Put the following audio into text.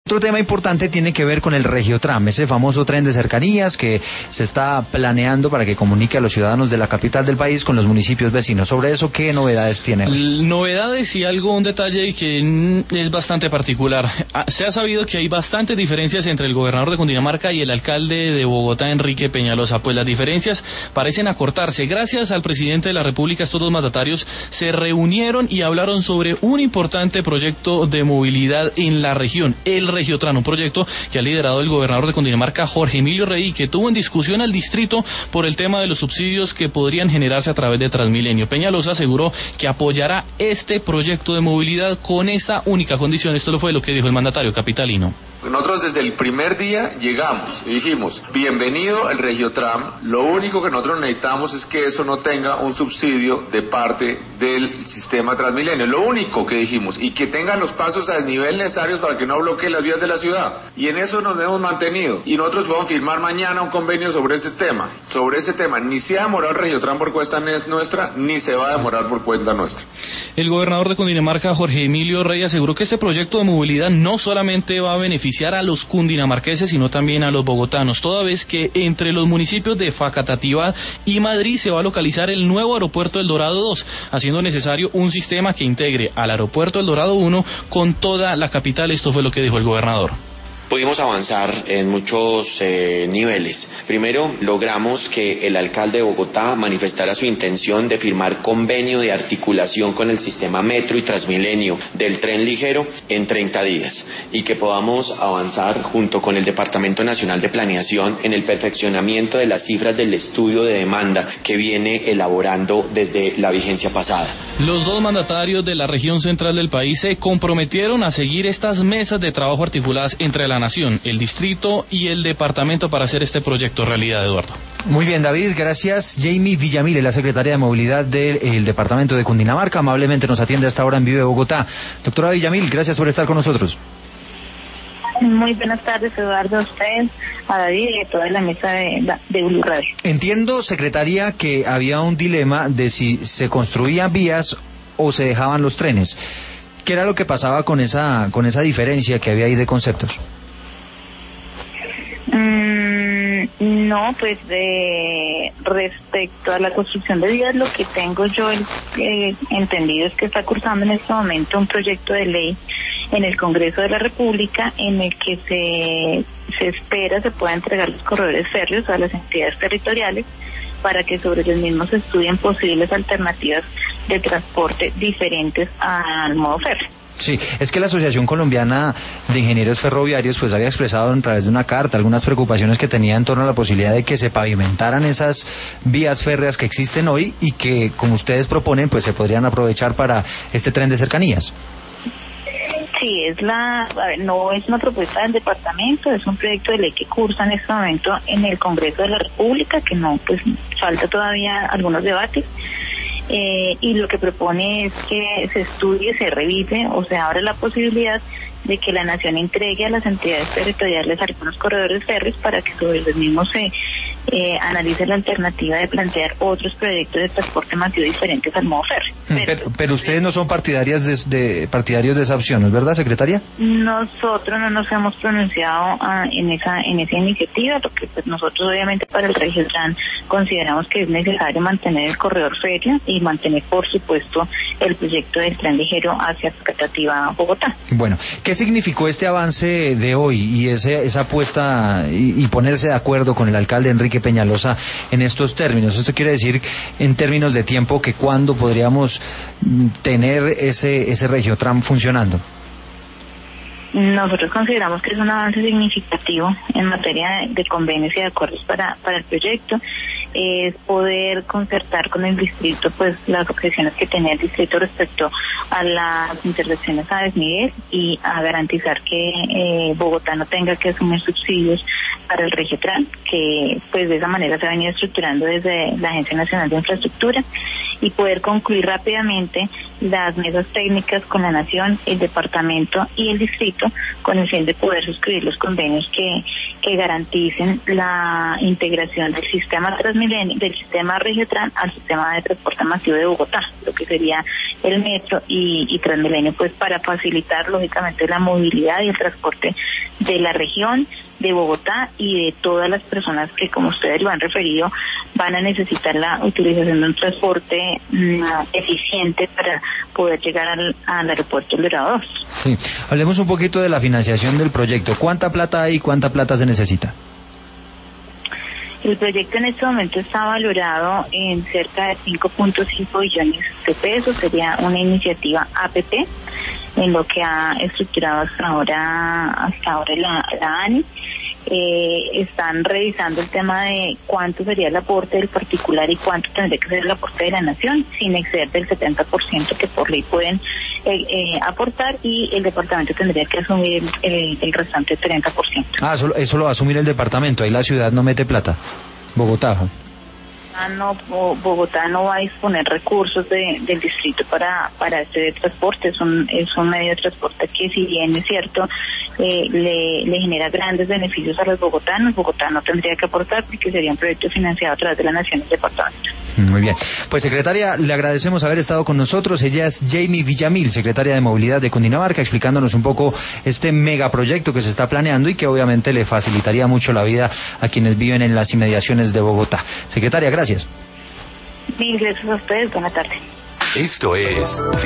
Otro tema importante tiene que ver con el Regiotram, ese famoso tren de cercanías que se está planeando para que comunique a los ciudadanos de la capital del país con los municipios vecinos. Sobre eso, ¿qué novedades tiene? Novedades y un detalle que es bastante particular. Se ha sabido que hay bastantes diferencias entre el gobernador de Cundinamarca y el alcalde de Bogotá, Enrique Peñalosa. Pues las diferencias parecen acortarse. Gracias al presidente de la República, estos dos mandatarios se reunieron y hablaron sobre un importante proyecto de movilidad en la región, el Regiotram, un proyecto que ha liderado el gobernador de Cundinamarca, Jorge Emilio Rey, que tuvo en discusión al distrito por el tema de los subsidios que podrían generarse a través de Transmilenio. Peñalosa aseguró que apoyará este proyecto de movilidad con esa única condición. Esto fue lo que dijo el mandatario capitalino. Nosotros desde el primer día llegamos y dijimos, bienvenido el Regiotram, lo único que nosotros necesitamos es que eso no tenga un subsidio de parte del sistema Transmilenio, lo único que dijimos, y que tenga los pasos a desnivel necesarios para que no bloquee las vías de la ciudad, y en eso nos hemos mantenido, y nosotros podemos firmar mañana un convenio sobre ese tema, ni se ha demorado el Regiotram por cuenta nuestra, ni se va a demorar por cuenta nuestra. El gobernador de Cundinamarca, Jorge Emilio Rey, aseguró que este proyecto de movilidad no solamente va a beneficiar a los cundinamarqueses, sino también a los bogotanos, toda vez que entre los municipios de Facatativá y Madrid se va a localizar el nuevo aeropuerto El Dorado 2, haciendo necesario un sistema que integre al aeropuerto El Dorado 1 con toda la capital. Esto fue lo que dijo el gobernador. Pudimos avanzar en muchos niveles. Primero, logramos que el alcalde de Bogotá manifestara su intención de firmar convenio de articulación con el sistema Metro y Transmilenio del tren ligero en 30 días y que podamos avanzar junto con el Departamento Nacional de Planeación en el perfeccionamiento de las cifras del estudio de demanda que viene elaborando desde la vigencia pasada. Los dos mandatarios de la región central del país se comprometieron a seguir estas mesas de trabajo articuladas entre la nación, el distrito y el departamento para hacer este proyecto realidad, Eduardo. Muy bien, David, gracias. Jamie Villamil, la secretaria de Movilidad del departamento de Cundinamarca, amablemente nos atiende hasta ahora en Vive Bogotá. Doctora Villamil, gracias por estar con nosotros. Muy buenas tardes, Eduardo, a usted, a David y a toda la mesa de Blue Radio. Entiendo, secretaria, que había un dilema de si se construían vías o se dejaban los trenes. ¿Qué era lo que pasaba con esa diferencia que había ahí de conceptos? No, pues respecto a la construcción de vías, lo que tengo yo entendido es que está cursando en este momento un proyecto de ley en el Congreso de la República en el que se espera se pueda entregar los corredores férreos a las entidades territoriales para que sobre los mismos se estudien posibles alternativas de transporte diferentes al modo férreo. Sí, es que la Asociación Colombiana de Ingenieros Ferroviarios pues había expresado a través de una carta algunas preocupaciones que tenía en torno a la posibilidad de que se pavimentaran esas vías férreas que existen hoy y que, como ustedes proponen, pues se podrían aprovechar para este tren de cercanías. Sí, no es una propuesta del departamento, es un proyecto de ley que cursa en este momento en el Congreso de la República, que no, pues falta todavía algunos debates. Y lo que propone es que se estudie, se revise o se abre la posibilidad de que la nación entregue a las entidades territoriales algunos corredores férreos para que sobre los mismos se analice la alternativa de plantear otros proyectos de transporte masivo diferentes al modo férreo. Pero ustedes no son partidarios de esa opción, ¿no es verdad, secretaria? Nosotros no nos hemos pronunciado en esa iniciativa, porque pues nosotros obviamente para el Regiotram consideramos que es necesario mantener el corredor férreo y mantener, por supuesto, el proyecto del tren ligero hacia Facatativá, Bogotá. Bueno, ¿qué significó este avance de hoy y esa apuesta y ponerse de acuerdo con el alcalde Enrique Peñalosa en estos términos? Esto quiere decir, en términos de tiempo, que cuándo podríamos tener ese Regiotram funcionando. Nosotros consideramos que es un avance significativo en materia de convenios y de acuerdos para el proyecto. Es poder concertar con el distrito pues las objeciones que tenía el distrito respecto a las intersecciones a desnivel y a garantizar que Bogotá no tenga que asumir subsidios para el Regiotram, que pues de esa manera se ha venido estructurando desde la Agencia Nacional de Infraestructura, y poder concluir rápidamente las mesas técnicas con la Nación, el departamento y el distrito Metro, con el fin de poder suscribir los convenios que garanticen la integración del sistema Transmilenio, del sistema Regiotran al sistema de transporte masivo de Bogotá, lo que sería el Metro y Transmilenio, pues para facilitar lógicamente la movilidad y el transporte de la región, de Bogotá y de todas las personas que, como ustedes lo han referido, van a necesitar la utilización de un transporte eficiente para poder llegar al aeropuerto El Dorado 2. Sí, hablemos un poquito de la financiación del proyecto. ¿Cuánta plata hay y cuánta plata se necesita? El proyecto en este momento está valorado en cerca de 5.5 billones de pesos. Sería una iniciativa APP, en lo que ha estructurado hasta ahora la ANI. Están revisando el tema de cuánto sería el aporte del particular y cuánto tendría que ser el aporte de la nación, sin exceder del 70% que por ley pueden aportar, y el departamento tendría que asumir el restante 30%. Ah, eso lo va a asumir el departamento, ahí la ciudad no mete plata, Bogotá. Bogotá no va a disponer recursos del distrito para este transporte. Es un medio de transporte que, si bien es cierto, le genera grandes beneficios a los bogotanos, Bogotá no tendría que aportar porque sería un proyecto financiado a través de la nación y el departamento. Muy bien. Pues, secretaria, le agradecemos haber estado con nosotros. Ella es Jamie Villamil, secretaria de Movilidad de Cundinamarca, explicándonos un poco este megaproyecto que se está planeando y que obviamente le facilitaría mucho la vida a quienes viven en las inmediaciones de Bogotá. Secretaria, gracias. Mil gracias a ustedes. Buenas tardes. Esto es